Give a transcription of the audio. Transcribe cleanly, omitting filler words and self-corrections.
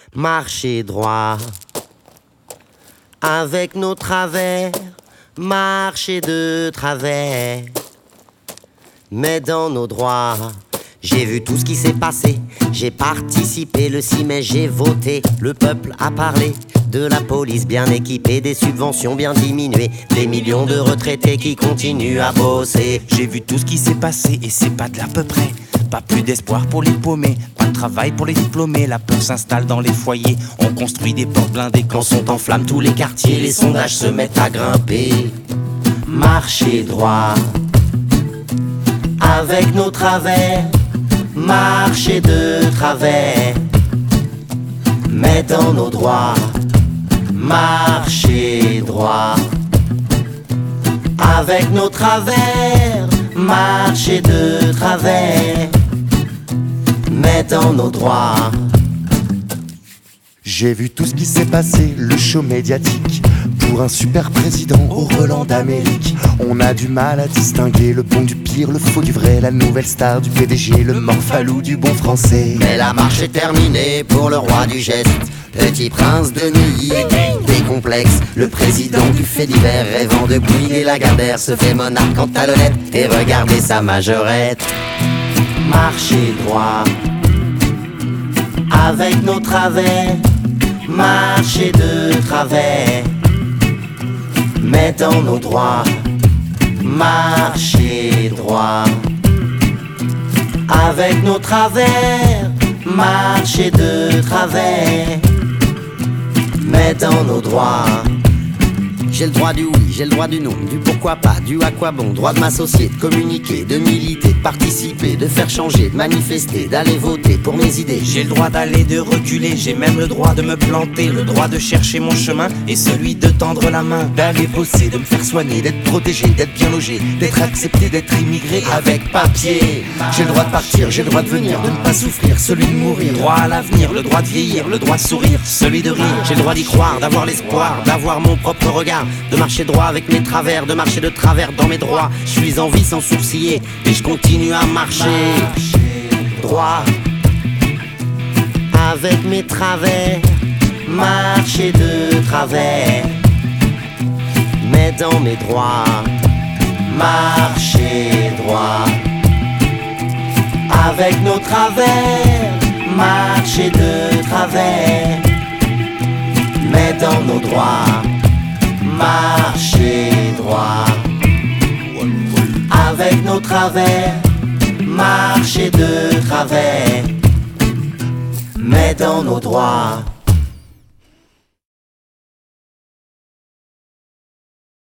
marcher droit. Avec nos travers, marcher de travers. Mais dans nos droits, j'ai vu tout ce qui s'est passé. J'ai participé le 6 mai, j'ai voté. Le peuple a parlé de la police bien équipée, des subventions bien diminuées, des millions de retraités qui continuent à bosser. J'ai vu tout ce qui s'est passé et c'est pas de l'à peu près. Pas plus d'espoir pour les paumés, pas de travail pour les diplômés. La peur s'installe dans les foyers, on construit des portes blindées. Quand sont en flammes tous les quartiers, les sondages se mettent à grimper. Marcher droit, avec nos travers, marcher de travers. Mais dans nos droits, marcher droit. Avec nos travers, marcher de travers. Mais dans nos droits. J'ai vu tout ce qui s'est passé, le show médiatique. Pour un super président au Roland d'Amérique. On a du mal à distinguer le bon du pire, le faux du vrai, la nouvelle star du PDG, le morphalou du bon français. Mais la marche est terminée pour le roi du geste, petit prince de Neuilly, des complexes. Le président du fait divers rêvant de briller Lagardère se fait monarque en talonnette et regardez sa majorette. Marcher droit, avec nos travers, marcher de travers. Mais dans nos droits, marcher droit. Avec nos travers, marcher de travers. Mais dans nos droits. J'ai le droit du oui, j'ai le droit du non, du pourquoi pas, du à quoi bon. Droit de m'associer, de communiquer, de militer, de participer, de faire changer, de manifester, d'aller voter pour mes idées. J'ai le droit d'aller, de reculer, j'ai même le droit de me planter. Le droit de chercher mon chemin et celui de tendre la main. D'aller bosser, de me faire soigner, d'être protégé, d'être bien logé, d'être accepté, d'être immigré avec papier. J'ai le droit de partir, j'ai le droit de venir, de ne pas souffrir, celui de mourir. Droit à l'avenir, le droit de vieillir, le droit de sourire, celui de rire. J'ai le droit d'y croire, d'avoir l'espoir, d'avoir mon propre regard, de marcher droit avec mes travers, de marcher de travers dans mes droits. Je suis en vie sans sourciller et je continue à marcher droit. Avec mes travers, marcher de travers. Mais dans mes droits, marcher droit. Avec nos travers, marcher de travers. Mais dans nos droits, marcher droit. Avec nos travers, marcher de travers. Mais dans nos droits.